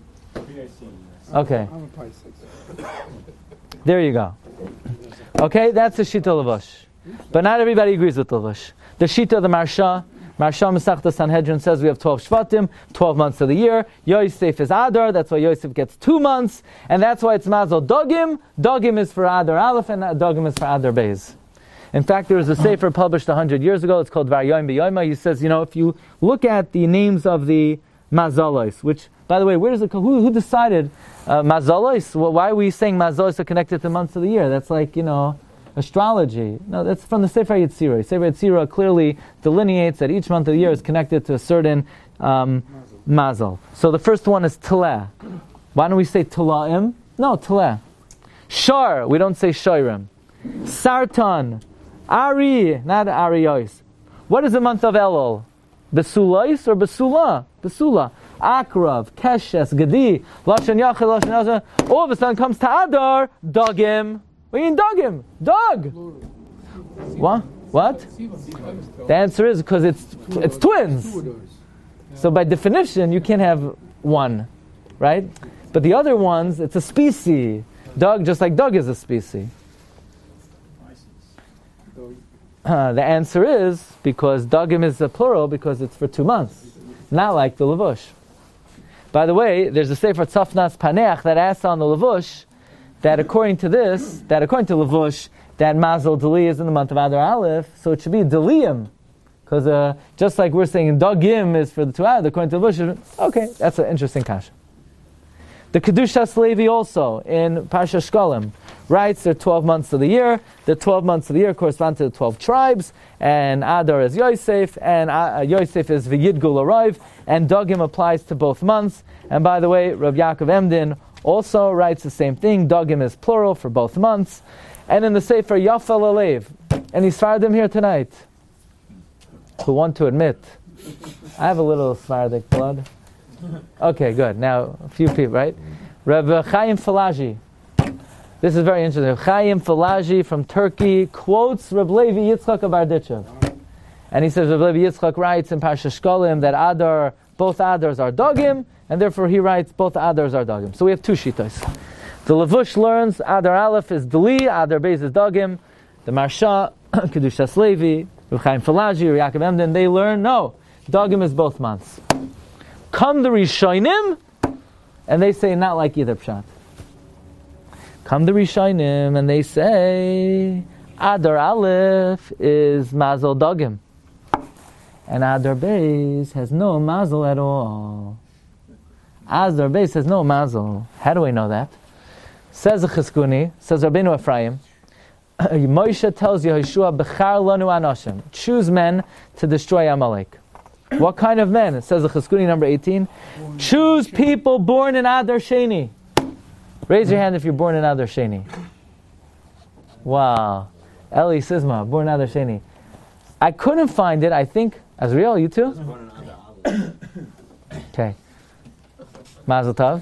Okay, I'm a Pisces. there you go. Okay, that's the Shita Levush. But not everybody agrees with the Levush. The Shita of the Marsha, Marsha Masechta Sanhedrin says we have twelve Shvatim, twelve months of the year. Yosef is Adar, that's why Yosef gets two months, and that's why it's Mazel Dogim. Dogim is for Adar Aleph, and Dogim is for Adar Beis. In fact, there was a sefer published one hundred years ago, it's called Varyoim B'Yoima. He says, you know, if you look at the names of the Mazalos, which, by the way, where does it come? Who, who decided uh, Mazalos? Well, why are we saying Mazalos are connected to months of the year? That's like, you know, astrology. No, that's from the Sefer Yetzirah. Sefer Yetzirah clearly delineates that each month of the year is connected to a certain um, Mazal. So the first one is Teleh. Why don't we say Telaim? No, Teleh. Shar, we don't say Shairim. Sartan. Ari, not Ariyos. What is the month of Elul? Besulais or Besula? Besula. Akrav, Keshes, Gedi, Lashon Yachid, Lashon Yachid. All of a sudden comes to Adar, Dogim. What do you mean Dogim? Dog. What? What? The answer is because it's it's twins. So by definition, you can't have one, right? But the other ones, it's a species. Dog, just like dog is a species. Uh, the answer is because Dogim is a plural because it's for two months, not like the Levush. By the way, there's a Sefer Tzafnas Paneach that asks on the Levush that according to this, that according to Levush, that Mazel Deli is in the month of Adar Aleph, so it should be Deliyim. Because uh, just like we're saying Dogim is for the two Adar, according to Levush, okay, that's an interesting kasha. The Kedushas Levi also, in Parsha Shkolim, writes there are twelve months of the year. The twelve months of the year correspond to the twelve tribes, and Adar is Yosef, and uh, Yosef is V'yidgul Arayv, and Dogim applies to both months. And by the way, Rav Yaakov Emden also writes the same thing. Dogim is plural for both months. And in the Sefer Yafal Alev, and he's Sfardim here tonight, who want to admit, I have a little Sfardic blood. Okay, good. Now, a few people, right? Rabbi Chaim Falaji. This is very interesting. Chaim Falaji from Turkey quotes Reb Levi Yitzchak of Barditchev. And he says, Reb Levi Yitzchak writes in Parsha Shkolim that Adar, both Adars are Dogim, and therefore he writes both Adars are Dogim. So we have two Shitos. The Levush learns Adar Aleph is Deli, Adar Beis is Dogim. the Marsha, Kedushas Levi, Reb Chaim Falaji, or Yaakov Emden, they learn, no, Dagim is both months. Come the Rishonim, and they say not like either Pshat. Come the Rishonim, and they say Adar Aleph is Mazel Dagim, and Adar Beis has no Mazel at all. Adar Beis has no Mazel. How do we know that? Says the Chizkuni, says Rabbeinu Ephraim, Moshe tells Yehoshua, Bechar lanu anashim, choose men to destroy Amalek. What kind of men? It says the Chizkuni number eighteen. Choose people born in Adar Sheni. Raise your hand if you're born in Adar Sheni. Wow. Eli Sisma, born in Adar Sheni. I couldn't find it, I think. Azriel, you too? Okay. Mazel Tov.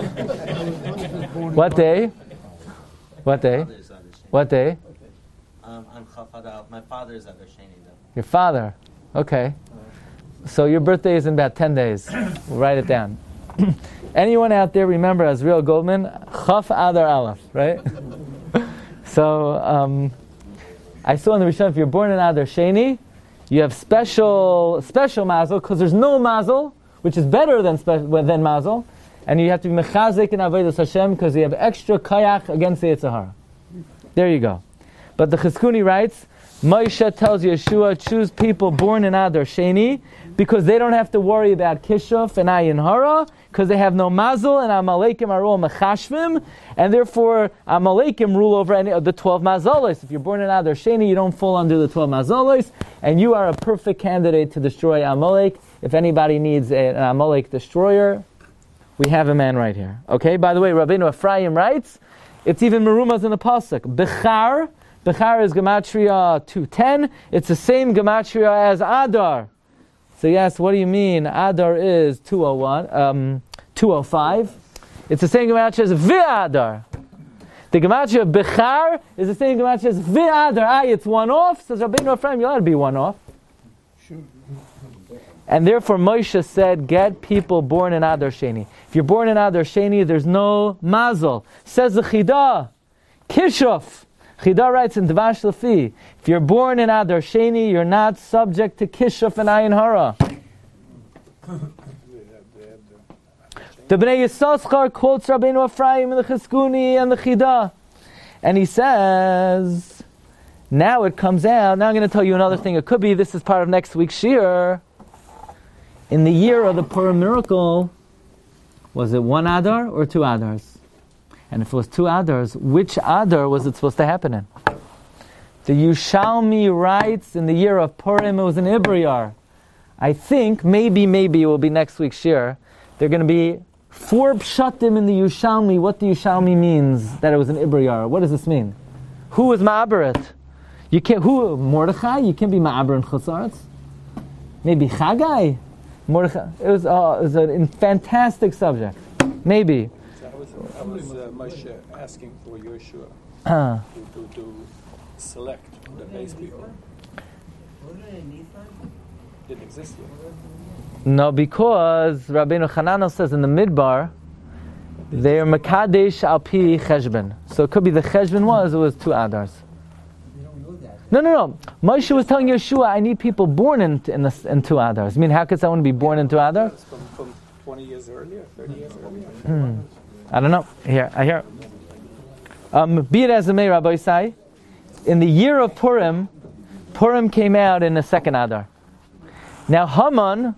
What day? What day? What day? Um, I'm Chafad. My father is Adar Sheni though. Your father. Okay. So your birthday is in about ten days. We'll write it down. Anyone out there remember Azriel Goldman? Chaf Adar Aleph, right? So um, I saw in the Rishon, if you're born in Adar Sheni, you have special special mazel because there's no mazel, which is better than spe- than mazel, and you have to be mechazik in avodas Hashem because you have extra kayach against the Yetzer Hara. There you go. But the Chizkuni writes, Moshe tells Yeshua, choose people born in Adar Sheni because they don't have to worry about Kishuf and Ayin Hara because they have no mazel and Amalekim are all mechashvim, and therefore Amalekim rule over any of the twelve mazalos. If you're born in Adar Sheni, you don't fall under the twelve mazalos, and you are a perfect candidate to destroy Amalek. If anybody needs a, an Amalek destroyer, we have a man right here. Okay, by the way, Rabbeinu Ephraim writes, it's even merumas in the pasuk. Bechar, Bechar is gematria two ten. It's the same gematria as Adar. So yes, what do you mean? Adar is two oh one, um, two oh five. It's the same gematria as V'Adar. The gematria of Bechar is the same gematria as V'Adar. Ah, it's one off. Says Rabbeinu Ephraim, you ought to be one off. Sure. And therefore Moshe said, get people born in Adar Sheni. If you're born in Adar Sheni, there's no mazel. Says the Chida, Kishuf. Chida writes in Dvash Lafi, if you're born in Adar Sheni, you're not subject to Kishuf and Ayin Hara. The Bnei Yissaschar quotes Rabbeinu Ephraim and the Chizkuni and the Chida. And he says, now it comes out, now I'm going to tell you another thing. It could be this is part of next week's Shir. In the year of the Purim miracle, was it one Adar or two Adars? And if it was two Adars, which Adar was it supposed to happen in? The Yushalmi writes in the year of Purim, it was in Ibriyar. I think, maybe, maybe it will be next week's Shir. There are going to be four pshatim in the Yushalmi. What the Yushalmi means that it was in Ibriyar. What does this mean? Who was Ma'abaret? You can't, who, Mordechai? You can't be Ma'aber in Chutzaretz. Maybe Chagai? Mordechai. It was, uh, it was a fantastic subject. Maybe. So I was, I was uh, Moshe asking for Yeshua Uh. to, to, to select the base people. Didn't exist yet. No, because Rabbeinu Hananel says in the Midbar, they are Mekadesh al pi Cheshbon. So it could be the Cheshbon was, it was two Adars. No, no, no. Moshe was telling Yeshua, I need people born in in, the, in two Adars. I mean, how could someone be born in two Adars? From, from twenty years earlier, thirty years earlier. Hmm. I don't know. Here, I hear. Um, be it as it may, Rabbi Isai, in the year of Purim, Purim came out in the second Adar. Now Haman,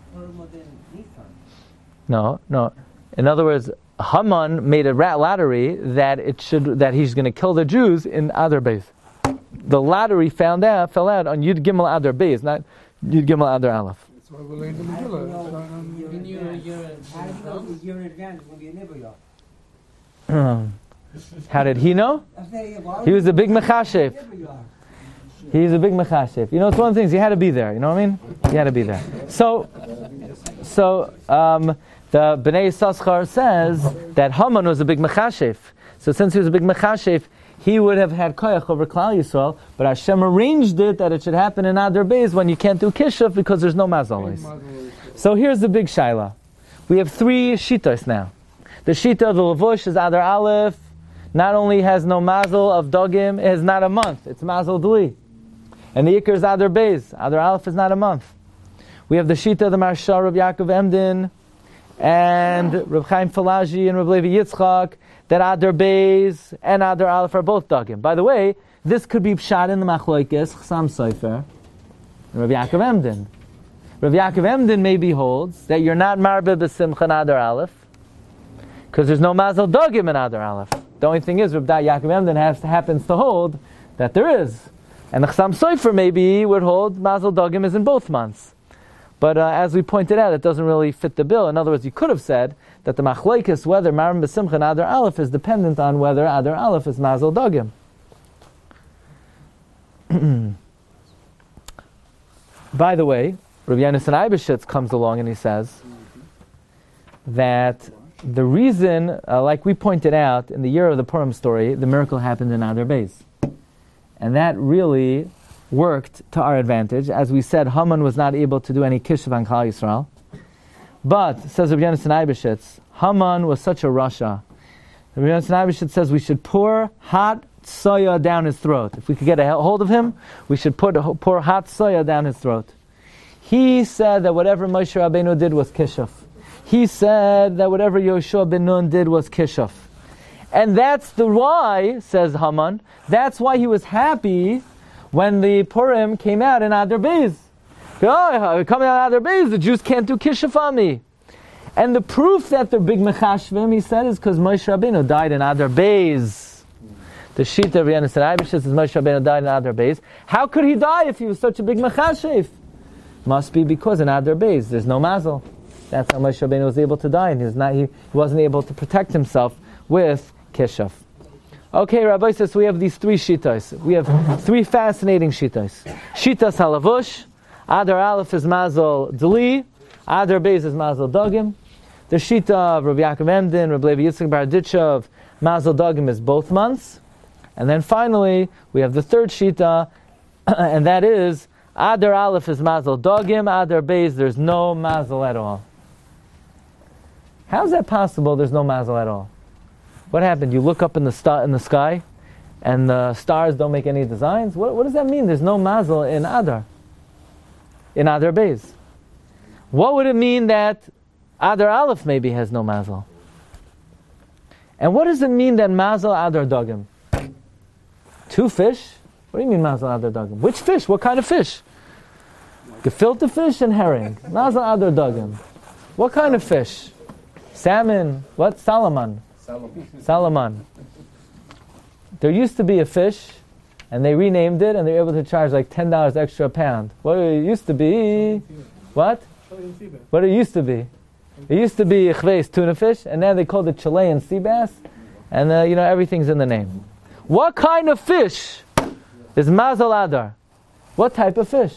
no, no. In other words, Haman made a rat lottery that it should that he's going to kill the Jews in Adar Beis. The lottery found out fell out on Yud Gimel Adar Beis, not Yud Gimel Adar Aleph. That's why we learned the Megillah. It's on- In your, your, Year in advance will be a neighbor yard. Um, How did he know? He was a big mechashev. He's a big mechashev. You know, it's one of the things, you had to be there, you know what I mean? You had to be there. So, so um, the Bnei Yissaschar says that Haman was a big mechashev. So since he was a big mechashev, he would have had koyach over Klal Yisrael, but Hashem arranged it that it should happen in Adar Beis when you can't do Kishuf because there's no mazalis. So here's the big shaila. We have three shitos now. The shita of the Levush is Adar Aleph. not only has no mazel of dogim, it is not a month. It's mazel dli. And the ikr is Adar Beis. Adar Aleph is not a month. We have the Shita, the Marsha, Reb Yaakov Emden, and Reb Chaim Falaji and Reb Levi Yitzchak, that Adar Beis and Adar Aleph are both dogim. By the way, this could be pshat in the Machlokes, Chasam Sofer, and Reb Yaakov Emden. Reb Yaakov Emden maybe holds that you're not marbe b'simcha in Adar Aleph, because there's no mazel dogim in Adar Aleph. The only thing is, Reb Yaakov Emden has, happens to hold that there is. And the Chasam Sofer maybe would hold mazel dogim is in both months. But uh, as we pointed out, it doesn't really fit the bill. In other words, you could have said that the machlokes, whether Marim B'Simcha and Adar Aleph, is dependent on whether Adar Aleph is mazel dogim. By the way, Rabbi Yonasan Eibeshitz comes along and he says that the reason, uh, like we pointed out in the year of the Purim story, the miracle happened in Adar Beis. And that really worked to our advantage. As we said, Haman was not able to do any kishuv on Klal Yisrael. But, says Rabbi Yonasan Eibeshitz, Haman was such a rasha. Rabbi Yonasan Eibeshitz says we should pour hot soya down his throat. If we could get a hold of him, we should put, pour hot soya down his throat. He said that whatever Moshe Rabbeinu did was kishuv. He said that whatever Yoshua ben Nun did was kishuv. And that's the why, says Haman, that's why he was happy when the Purim came out in Adar Beis. Oh, coming out of Adar Beis, the Jews can't do kishuv on me. And the proof that they're big mechashvim, he said, is because Moshe Rabbeinu died in Adar Beis. The Shita of Yonasan Eibeshitz says Moshe Rabbeinu died in Adar Beis. How could he die if he was such a big mechashev? Must be because in Adar Beis there's no mazel. That's how Moshe Rabbeinu was able to die, and he, was not, he wasn't able to protect himself with kishuv. Okay, Rabbi says, so we have these three shitas. We have three fascinating shitas. Shitas halavush, Adar Aleph is mazel dli, Adar Beis is mazel dogim. The shita of Rabbi Yaakov Emden, Rabbi Levi Yitzchak bar Ditcha, mazel dogim is both months. And then finally, we have the third shita, and that is, Adar Aleph is mazel dogim, Adar Beis, there's no mazel at all. How is that possible, there's no mazel at all? What happened? You look up in the star in the sky, and the stars don't make any designs. What, what does that mean? There's no mazel in Adar, in Adar Beis. What would it mean that Adar Aleph maybe has no mazel? And what does it mean that mazel Adar dogim? Two fish? What do you mean mazel Adar dogim? Which fish? What kind of fish? Gefilte fish and herring. Mazel Adar dogim. What kind of fish? Salmon. What? Salmon. Salomon. There used to be a fish, and they renamed it, and they were able to charge like ten dollars extra a pound. What it used to be? What? What it used to be? It used to be chveis, tuna fish, and now they called it Chilean sea bass, and uh, you know everything's in the name. What kind of fish is mazel adar? What type of fish?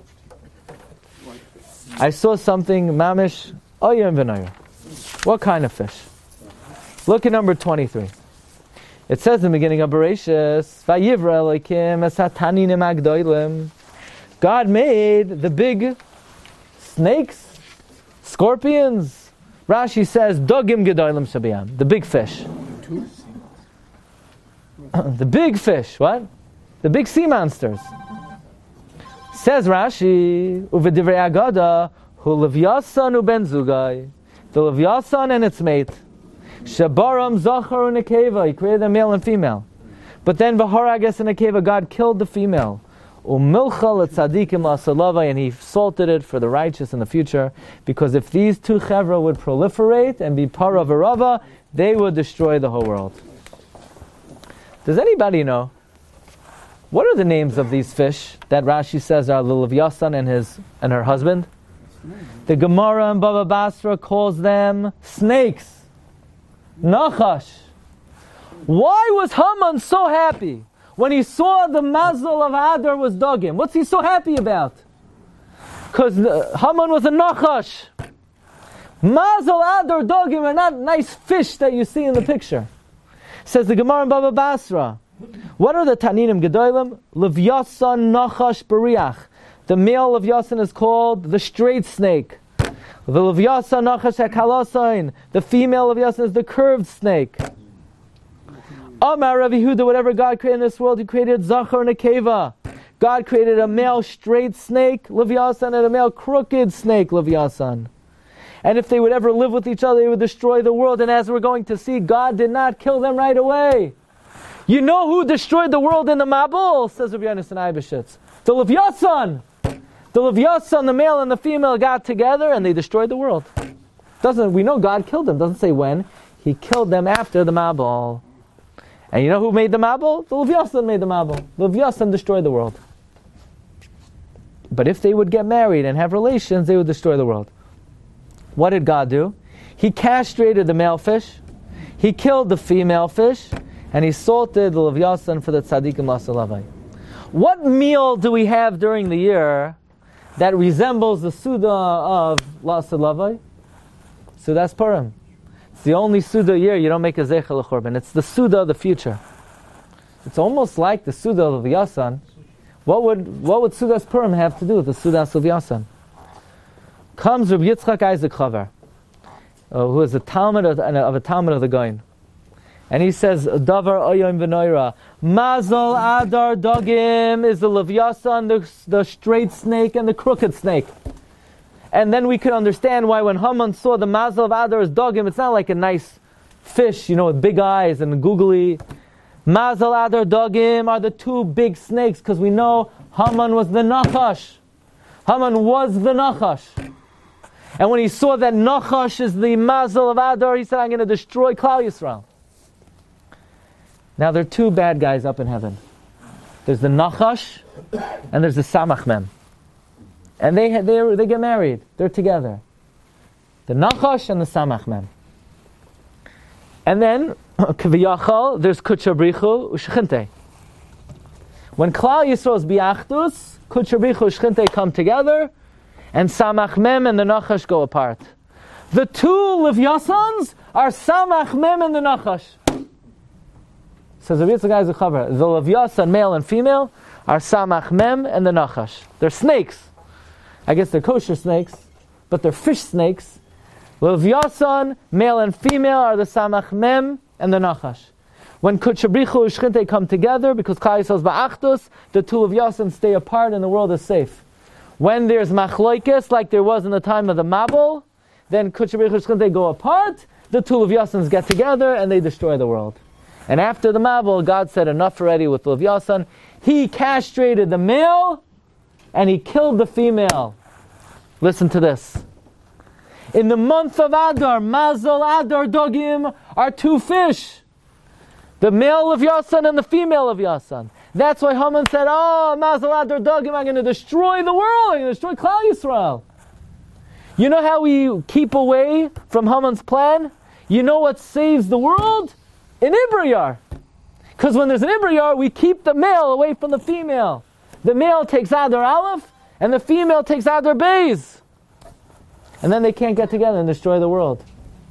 I saw something mamish oyem v'noyer. What kind of fish? Look at number twenty-three. It says in the beginning of Bereshis, Vayivra Elokim es hataninim agdolim. God made the big snakes, scorpions. Rashi says, Dogim gedolim shabiyam, the big fish. The big fish, what? The big sea monsters. Says Rashi, Uvedivrei Agada, Hu Levyasan uben zugai. The Levyasan and its mate. Shabaram Zachar and Nekeva, he created a male and female. But then Vaharagas and Nekeva, God killed the female. Umilcha letzadikim la'asalava, and he salted it for the righteous in the future, because if these two chevra would proliferate and be para v'rava, they would destroy the whole world. Does anybody know? What are the names of these fish that Rashi says are Lilivyasan and his and her husband? The Gemara and Baba Basra calls them snakes. Nachash. Why was Haman so happy when he saw the mazel of Adar was dogim? What's he so happy about? Because Haman was a Nachash. Mazel Adar dogim are not nice fish that you see in the picture. Says the Gemara in Baba Basra. What are the Taninim Gedolim? Levyasan Nachash Bariach. The male of Yasan is called the straight snake. The Levyasan Nachash HaKalasain. The female of Yasan is the curved snake. Amar Rav Yehuda, whatever God created in this world, He created Zachar and a Keva. God created a male straight snake, Leviathan, and a male crooked snake, Leviathan. And if they would ever live with each other, they would destroy the world. And as we're going to see, God did not kill them right away. You know who destroyed the world in the Mabul? Says Rabbi Yonasan Eibeshitz. The Leviathan. The Leviathan, the male and the female, got together and they destroyed the world. Doesn't we know God killed them? Doesn't say when. He killed them after the Mabul. And you know who made the Mabul? The Leviathan made the Mabul. The Leviathan destroyed the world. But if they would get married and have relations, they would destroy the world. What did God do? He castrated the male fish, He killed the female fish, and He salted the Leviathan for the tzaddikim lasalavai. What meal do we have during the year that resembles the Suda of lasalavai? Sudas Purim. It's the only Suda year you don't make a Zeicha l'Chorban. It's the Suda of the future. It's almost like the Suda of Leviathan. What would what would Sudas Purim have to do with the Sudas Leviathan? Comes Rabbi Yitzchak Isaac Chaver, uh, who is a Talmud of, of a Talmud of the Gaon, and he says, "Davar Oyom v'Noira, Mazal Adar Dogim is the Leviathan, the, the straight snake and the crooked snake." And then we could understand why when Haman saw the Mazal of Adar's Dogim, it's not like a nice fish, you know, with big eyes and googly. Mazal Adar Dogim are the two big snakes, because we know Haman was the Nachash. Haman was the Nachash. And when he saw that Nachash is the Mazal of Adar, he said, I'm going to destroy Klal Yisrael. Now there are two bad guys up in heaven. There's the Nachash and there's the Samach Mem. And they they they get married. They're together. The Nachash and the Samach Mem. And then, Kaviyachal, there's Kutchabrichu Ushchinte. When Klal Yisrael's Biachdus, Kutchabrichu Ushchinte come together, and Samach Mem and the Nachash go apart. The two Leviathans are Samach Mem and the Nachash. Says Rabbi Yitzchak Isaac Chaver, the Leviathan, male and female, are Samach Mem and the Nachash. They're snakes. I guess they're kosher snakes, but they're fish snakes. Leviathan, male and female, are the Samach Mem and the Nachash. When Kutchabrichu and Shchinte come together, because Klal Yisrael's Ba'achdus, the two Leviathan stay apart and the world is safe. When there's Machloikis, like there was in the time of the Mabul, then Kutchabrichu and Shchinte go apart, the two Leviathans get together and they destroy the world. And after the Mabul, God said enough already with the Leviathan. He castrated the male and He killed the female. Listen to this. In the month of Adar, Mazal Adar Dogim are two fish. The male Leviathan and the female Leviathan. That's why Haman said, oh, Mazal Adar Dogim, I'm going to destroy the world. I'm going to destroy Klal Yisrael. You know how we keep away from Haman's plan? You know what saves the world? An Ibriyar. Because when there's an Ibriyar, we keep the male away from the female. The male takes Adar Aleph, and the female takes Adar Beis. And then they can't get together and destroy the world.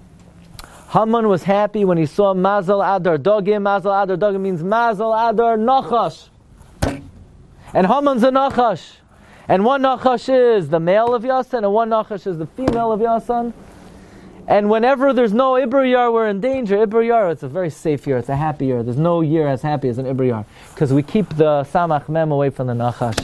Haman was happy when he saw Mazal Adar Dogim. Mazal Adar Dogim means Mazal Adar Nachash. And Haman's a Nachash. And one Nachash is the male of Yasan, and one Nachash is the female of Yasan. And whenever there's no Ibriyar, we're in danger. Ibriyar, it's a very safe year. It's a happy year. There's no year as happy as an Ibriyar. Because we keep the Samach Mem away from the Nachash.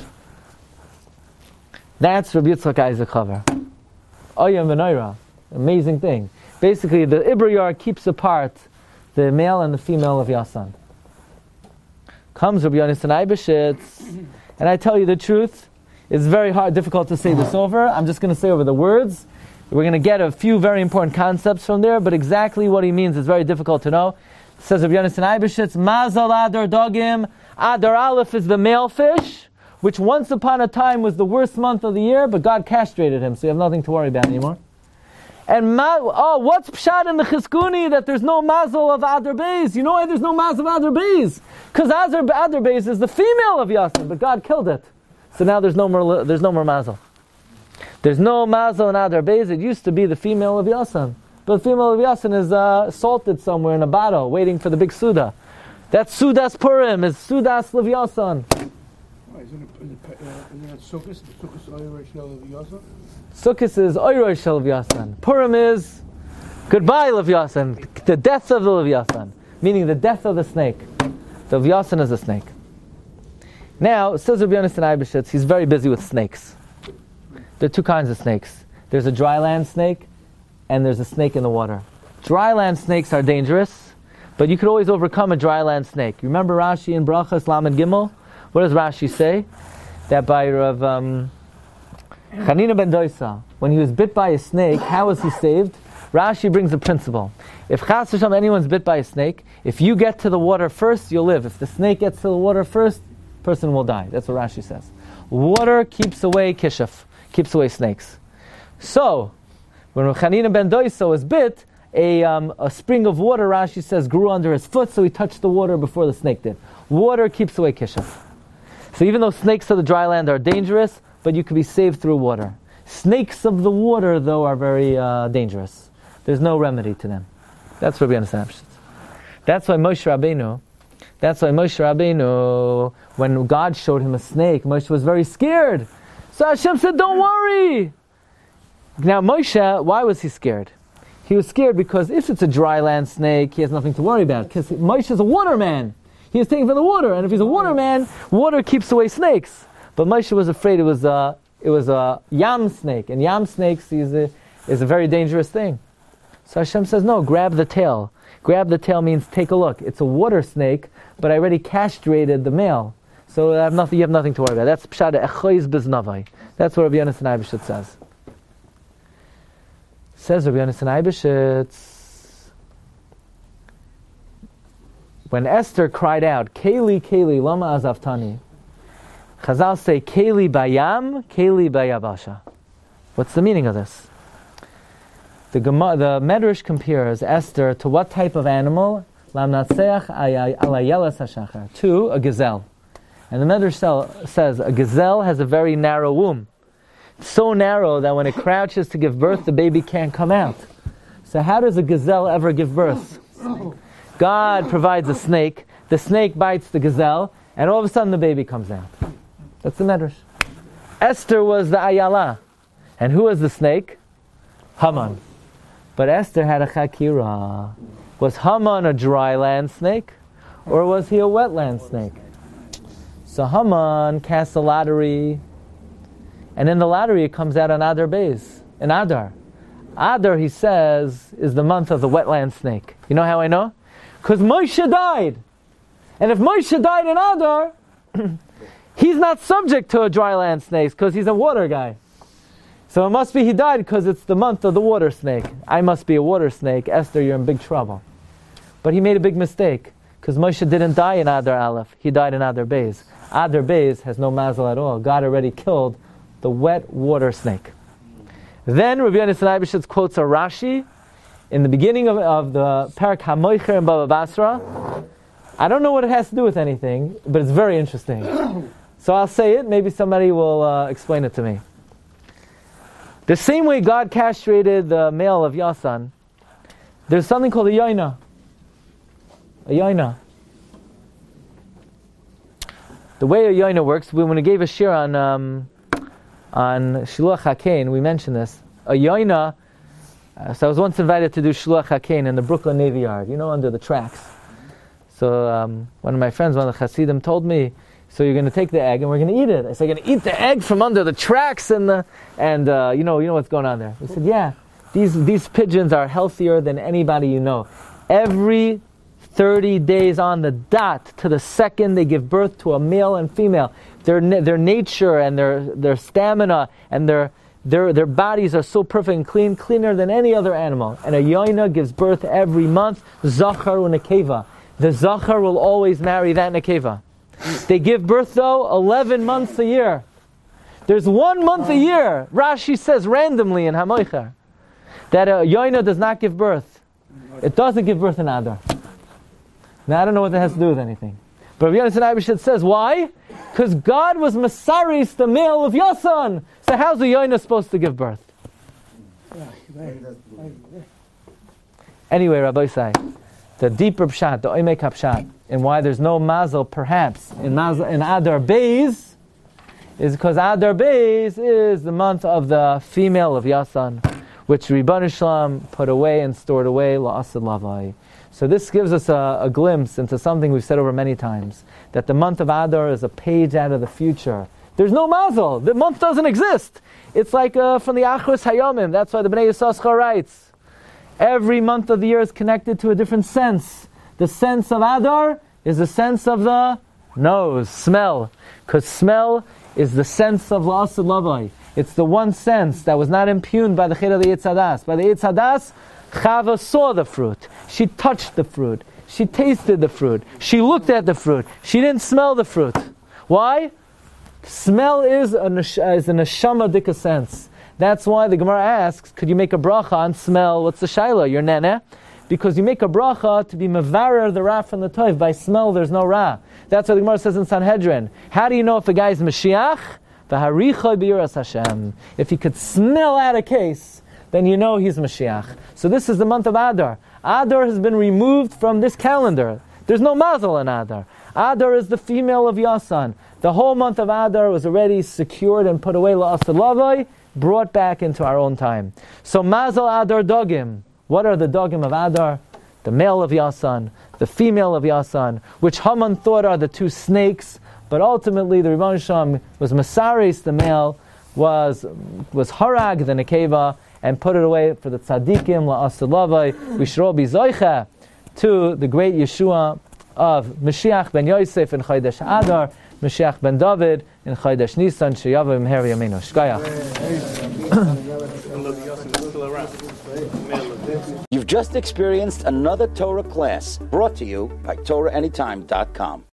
That's Rabbi Yitzchak Isaac Chaver. Oyam v'Noira. Amazing thing. Basically, the Ibriyar keeps apart the male and the female of Yasan. Comes Rabbi Yonasan Eibeshitz, and I tell you the truth, it's very hard, difficult to say this over. I'm just going to say over the words. We're going to get a few very important concepts from there, but exactly what he means is very difficult to know. It says Rabbi Yonasan Eibeshitz, Mazal Adar Dogim, Adar Aleph is the male fish, which once upon a time was the worst month of the year, but God castrated him, so you have nothing to worry about anymore. And ma- oh, what's pshat in the Chizkuni that there's no Mazal of Adar Beis? You know why there's no Mazal of Adar Beis? Because Adar, Adar Beis is the female of Yasin, but God killed it. So now there's no more, there's no more Mazal. There's no Mazal in Adar Beis. It used to be the female of Yasin. But the female of Yasin is uh, salted somewhere in a bottle, waiting for the big Suda. That's Sudas Purim, is Sudas Leviathan. Isn't it, isn't it, uh, isn't it Sukkot? Sukkot Oyrosh Leviathan? Sukkot is Oyrosh Leviathan. Purim is goodbye Leviathan, the death of the Leviathan. meaning the death of the snake. So Vyasan is a snake. Now, says Rabbi Yonasan Eibeshitz, he's very busy with snakes. There are two kinds of snakes. There's a dry land snake, and there's a snake in the water. Dry land snakes are dangerous, but you could always overcome a dry land snake. You remember Rashi in Brachas Lamed Gimel? What does Rashi say? That by Rav um, Chanina ben Doisa, when he was bit by a snake, how was he saved? Rashi brings a principle. If Chas v'Shalom anyone's bit by a snake, if you get to the water first, you'll live. If the snake gets to the water first, person will die. That's what Rashi says. Water keeps away kishuf, keeps away snakes. So, when Chanina ben Doisa was bit, a, um, a spring of water, Rashi says, grew under his foot, so he touched the water before the snake did. Water keeps away kishuf. So even though snakes of the dry land are dangerous, but you can be saved through water. Snakes of the water, though, are very uh, dangerous. There's no remedy to them. That's what we understand. That's why Moshe Rabbeinu, that's why Moshe Rabbeinu, when God showed him a snake, Moshe was very scared. So Hashem said, don't worry. Now Moshe, why was he scared? He was scared because if it's a dry land snake, he has nothing to worry about. Because Moshe is a waterman. He is taking from the water. And if he's a waterman, water keeps away snakes. But Moshe was afraid it was a, it was a yam snake. And yam snakes is a, is a very dangerous thing. So Hashem says, no, grab the tail. Grab the tail means take a look. It's a water snake, but I already castrated the male. So I have nothing, you have nothing to worry about. That's Pshad Echoiz Biznavai. That's what Rabbi Yonasan Eibeshitz says. Says Rabbi Yonasan Eibeshitz, when Esther cried out, Keli, Keli, Lama Azaftani, Chazal say, Keli Bayam, Keli Bayabasha. What's the meaning of this? The, Gema, the Medrash compares Esther to what type of animal? To a gazelle. And the Medrash says a gazelle has a very narrow womb. It's so narrow that when it crouches to give birth, the baby can't come out. So how does a gazelle ever give birth? God provides a snake, the snake bites the gazelle, and all of a sudden the baby comes out. That's the Medrash. Esther was the ayala. And who was the snake? Haman. But Esther had a chakira. Was Haman a dry land snake? Or was he a wetland snake? So Haman casts a lottery. And in the lottery it comes out on Adar Beis. In Adar. Adar, he says, is the month of the wetland snake. You know how I know? Because Moshe died. And if Moshe died in Adar, he's not subject to a dry land snake because he's a water guy. So it must be he died because it's the month of the water snake. I must be a water snake. Esther, you're in big trouble. But he made a big mistake because Moshe didn't die in Adar Aleph. He died in Adar Beis. Adar Beis has no mazel at all. God already killed the wet water snake. Then Rabbi Yonasan Eibeshitz quotes a Rashi in the beginning of, of the Parak HaMoicher in Baba Basra. I don't know what it has to do with anything, but it's very interesting. So I'll say it. Maybe somebody will uh, explain it to me. The same way God castrated the male of Yasan, there's something called a yaina. A yaina. The way a yaina works, when we gave a shir on um, on Shiluach HaKain, we mentioned this. A yaina, uh, so I was once invited to do Shiluach HaKain in the Brooklyn Navy Yard, you know, under the tracks. So um, one of my friends, one of the Hasidim, told me, so you're going to take the egg and we're going to eat it. I said, you're going to eat the egg from under the tracks and the, and uh, you know, you know what's going on there. He said, yeah, these these pigeons are healthier than anybody you know. Every thirty days on the dot to the second, they give birth to a male and female. Their their nature and their their stamina and their their their bodies are so perfect and clean, cleaner than any other animal. And a yaina gives birth every month. Zachar unekeva. The zachar will always marry that nekeva. They give birth, though, eleven months a year. There's one month a year, Rashi says randomly in Hamoicher, that a yaina does not give birth. It doesn't give birth in Adar. Now, I don't know what that has to do with anything. But Rabbi Yonasan Eibeshitz says, why? Because God was Masaris, the male of Yasan. So how's a yaina supposed to give birth? Anyway, Rabbi Isai, the deeper pshat, the oimek pshat, and why there's no mazel, perhaps, in mazel, in Adar Beis, is because Adar Beis is the month of the female of Yasan, which Ribbon Shalom put away and stored away, la'asad lavai. So this gives us a, a glimpse into something we've said over many times, that the month of Adar is a page out of the future. There's no mazel. The month doesn't exist. It's like uh, from the Achros Hayomim. That's why the Bnei Yissaschar writes, every month of the year is connected to a different sense. The sense of Adar is the sense of the nose, smell. Because smell is the sense of La'asad Lavai. It's the one sense that was not impugned by the Chid of the Eitz Hadas. By the Eitz Hadas, Chava saw the fruit. She touched the fruit. She tasted the fruit. She looked at the fruit. She didn't smell the fruit. Why? Smell is a, is a neshama dika sense. That's why the Gemara asks, could you make a bracha on smell? What's the shaila? Your nene? Because you make a bracha to be mevarer the ra from the toiv. By smell, there's no ra. That's what the Gemara says in Sanhedrin. How do you know if a guy is Mashiach? V'harichoi b'yiras Hashem. If he could smell out a case, then you know he's Mashiach. So this is the month of Adar. Adar has been removed from this calendar. There's no mazel in Adar. Adar is the female of Yasan. The whole month of Adar was already secured and put away la'asad lavai, brought back into our own time. So mazel Adar dogim. What are the dogim of Adar? The male of Yasan, the female of Yasan, which Haman thought are the two snakes, but ultimately the Rebbeinu Shalom was Masaris, the male, was was Harag, the Nekeva, and put it away for the tzaddikim, la'asad lavai. We should all be zoicha to the great Yeshua of Mashiach ben Yosef in Chodesh Adar, Mashiach ben David in Chodesh Nisan, Sheyavu Meher Yameinu. Shkaya. You've just experienced another Torah class brought to you by Torah Anytime dot com.